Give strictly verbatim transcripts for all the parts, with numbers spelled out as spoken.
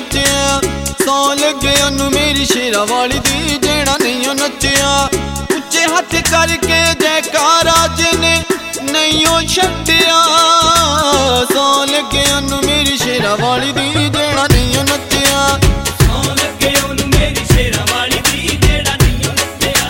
ਨੱਚਿਆ। ਸੌ ਲੱਗੇ ਉਹਨੂੰ ਮੇਰੀ ਸ਼ੇਰਾਂ ਵਾਲੀ ਦੀ ਜਿਹੜਾ ਨਹੀਂ ਨੱਚਿਆ। ਉੱਚੇ ਹੱਥ ਕਰਕੇ ਜੈਕਾਰਾ ਜਿਹਨੇ ਨਹੀਂ ਉਹ ਛੱਡਿਆ। ਸੌ ਲੱਗੇ ਉਹਨੂੰ ਮੇਰੀ ਸ਼ੇਰਾਂ ਵਾਲੀ ਦੀ ਜਿਹੜਾ ਨਹੀਂ ਨੱਚਿਆ। ਸੌ ਲੱਗੇ ਉਹਨੂੰ ਮੇਰੀ ਸ਼ੇਰਾਂ ਵਾਲੀ ਦੀ ਜਿਹੜਾ ਨਹੀਂ ਨੱਚਿਆ।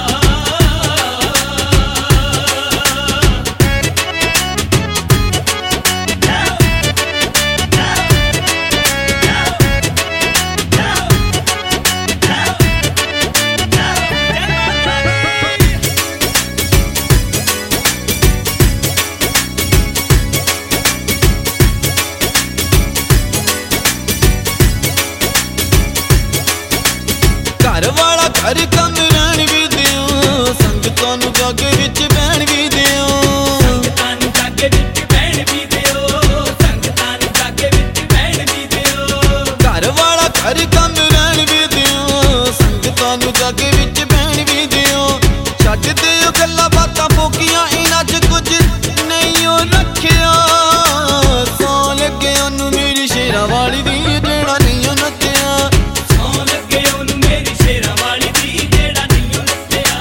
ਘਰ ਵਾਲਾ ਘਰ ਕੰਮ ਰਹਿਣ ਵੀ ਦਿਓ। ਸੰਗਤਾਂ ਨੂੰ ਜੱਗ ਵਿੱਚ ਬਹਿਣ ਵੀ ਦਿਓ। ਸੰਗਤਾਂ ਨੂੰ ਜੱਗ ਵਿੱਚ ਬਹਿਣ ਵੀ ਦਿਓ। ਸੰਗਤਾਂ ਨੂੰ ਜੱਗ ਵਿੱਚ ਬਹਿਣ ਵੀ ਦਿਓ। ਘਰ ਵਾਲਾ ਘਰ ਕੰਮ ਰਹਿਣ ਵੀ ਦਿਓ। ਸੰਗਤਾਂ ਨੂੰ ਜੱਗ ਵਿੱਚ ਬਹਿਣ ਵੀ ਦਿਓ। ਛੱਡ ਦਿਓ ਗੱਲਾਂ ਬਾਤਾਂ ਫੋਕੀਆਂ ਇਹਨਾਂ 'ਚ ਕੁਝ ਨਹੀਂ ਉਹ ਰੱਖਿਆ। ਸੌ ਲੱਗੇ ਉਹਨੂੰ ਮੇਰੀ ਸ਼ੇਰਾਂ ਵਾਲੀ ਦੀ ਜਿਹੜਾ ਨਹੀਂ ਉਹ ਨੱਚਿਆ। ਸੌ ਲੱਗੇ ਉਹਨੂੰ ਮੇਰੀ ਸ਼ੇਰਾਂ ਵਾਲੀ ਦੀ ਜਿਹੜਾ ਨਹੀਂ ਨੱਚਿਆ।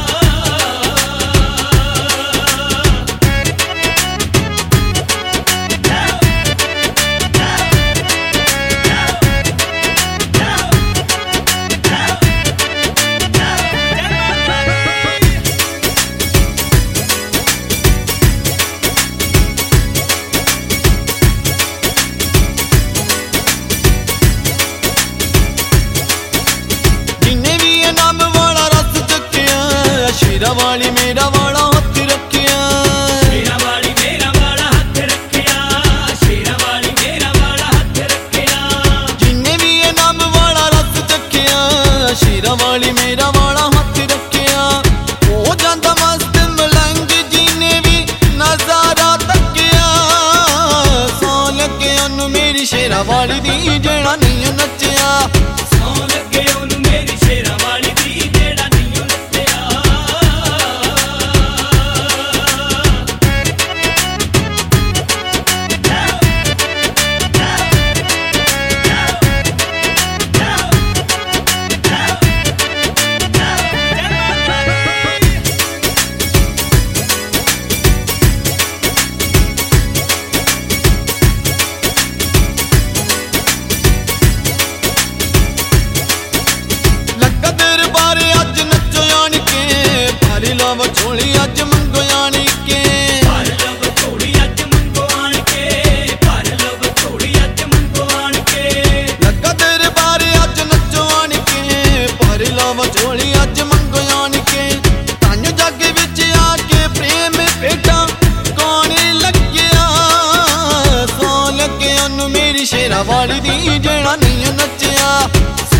ਜਿੰਨੇ ਵੀ ਇਹ ਨਾਮ ਵਾਲਾ ਰਸ ਚੱਕਿਆ। ਸ਼ੇਰਾਂ ਵਾਲੀ ਮੇਰਾ ਵਾਲਾ ਹੱਥ ਰੱਖਿਆ। ਸ਼ੇਰਾਂ ਵਾਲੀ ਮੇਰਾ ਵਾਲਾ ਹੱਥ ਰੱਖਿਆ। ਸ਼ੇਰਾਂ ਵਾਲੀ ਮੇਰਾ ਵਾਲਾ ਹੱਥ ਰੱਖਿਆ। ਜਿੰਨੇ ਵੀ ਇਹ ਨਾਮ ਵਾਲਾ ਰਸ ਚੱਕਿਆ। ਸ਼ੇਰਾਂ ਵਾਲੀ ਮੇਰਾ ਵਾਲਾ ਹੱਥ ਰੱਖਿਆ। ਹੋ ਜਾਂਦਾ ਮਸਤ ਮਲੰਗ ਜਿਹਨੇ ਵੀ ਨਜ਼ਾਰਾ ਤੱਕਿਆ। ਸੌ ਲੱਗੇ ਉਹਨੂੰ ਮੇਰੀ ਸ਼ੇਰਾਂ ਵਾਲੀ ਦੀ ਜਿਹੜਾ ਨਹੀਂ ਨੱਚਿਆ। ਸੌ ਲੱਗੇ ਉਹਨੂੰ ਮੇਰੀ ਸ਼ੇਰਾਂ ਵਾਲੀ ਦੀ ਜਿਹੜਾ ਨਹੀਂ ਨੱਚਿਆ। ਲੱਗਾ ਦਰਬਾਰ ਅੱਜ ਨੱਚੋ ਆਣ ਕੇ। ਭਰ ਲਵ ਝੋਲੀ ਅੱਜ ਮੰਗੋ ਆਣ ਕੇ। ਭਰ ਲਵ ਝੋਲੀ ਅੱਜ ਮੰਗੋ ਆਣ ਕੇ। ਭਰ ਲਵ ਝੋਲੀ ਅੱਜ ਮੰਗੋ ਆਣ ਕੇ। ਲੱਗਾ ਦਰਬਾਰ ਅੱਜ ਨੱਚੋ ਆਣ ਕੇ। ਭਰ ਲਵ ਝੋਲੀ ਅੱਜ ਮੰਗੋ ਆਣ ਕੇ। ਤਨ ਜੱਗ ਵਿੱਚ ਆ ਕੇ ਪ੍ਰੇਮ ਭੇਟਾਂ ਕੌਣ ਲੱਗਿਆ। ਸੌ ਲੱਗੇ ਉਹਨੂੰ ਮੇਰੀ ਸ਼ੇਰਾਂ ਵਾਲੀ ਦੀ ਜਿਹੜਾ ਨਹੀਂ ਨੱਚਿਆ।